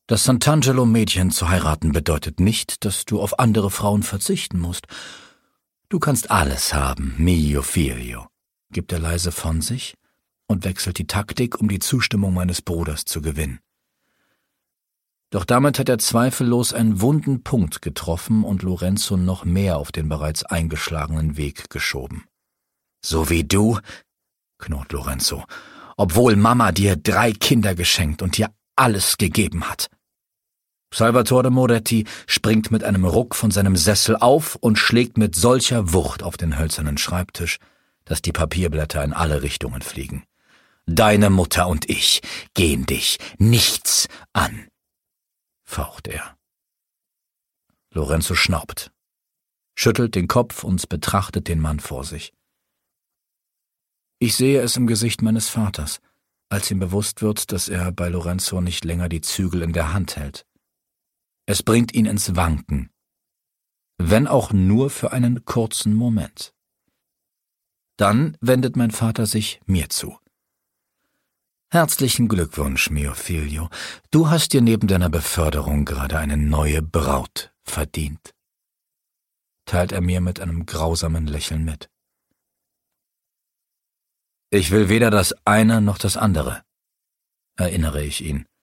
Das Sant'Angelo-Mädchen zu heiraten bedeutet nicht, dass du auf andere Frauen verzichten musst. Du kannst alles haben, mio figlio, gibt er leise von sich und wechselt die Taktik, um die Zustimmung meines Bruders zu gewinnen. Doch damit hat er zweifellos einen wunden Punkt getroffen und Lorenzo noch mehr auf den bereits eingeschlagenen Weg geschoben. »So wie du«, knurrt Lorenzo, »obwohl Mama dir 3 Kinder geschenkt und dir alles gegeben hat.« Salvatore Moretti springt mit einem Ruck von seinem Sessel auf und schlägt mit solcher Wucht auf den hölzernen Schreibtisch, dass die Papierblätter in alle Richtungen fliegen. »Deine Mutter und ich gehen dich nichts an«, faucht er. Lorenzo schnaubt, schüttelt den Kopf und betrachtet den Mann vor sich. Ich sehe es im Gesicht meines Vaters, als ihm bewusst wird, dass er bei Lorenzo nicht länger die Zügel in der Hand hält. Es bringt ihn ins Wanken, wenn auch nur für einen kurzen Moment. Dann wendet mein Vater sich mir zu. »Herzlichen Glückwunsch, mio figlio. Du hast dir neben deiner Beförderung gerade eine neue Braut verdient«, teilt er mir mit einem grausamen Lächeln mit. »Ich will weder das eine noch das andere«, erinnere ich ihn.